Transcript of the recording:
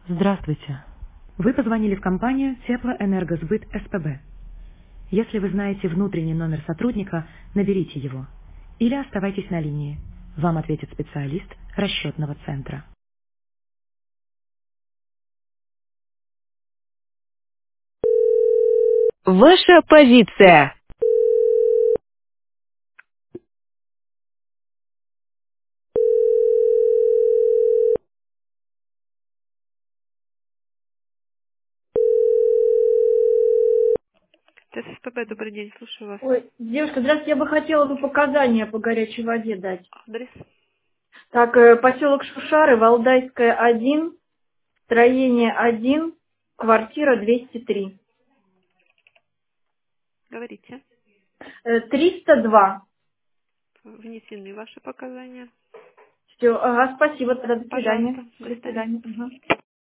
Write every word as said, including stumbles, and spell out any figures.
Здравствуйте. Вы позвонили в компанию Теплоэнергосбыт СПБ. Если вы знаете внутренний номер сотрудника, наберите его. Или оставайтесь на линии. Вам ответит специалист расчетного центра. Ваша позиция. ТСПБ, добрый день, слушаю вас. Ой, девушка, здравствуйте, я бы хотела бы показания по горячей воде дать. Адрес? Так, э, поселок Шушары, Валдайская, один, строение один, квартира двести три. Говорите. Э, триста два. Внесены ваши показания. Все, ага, спасибо, тогда до свидания. Пожалуйста, до До свидания. свидания. Ага.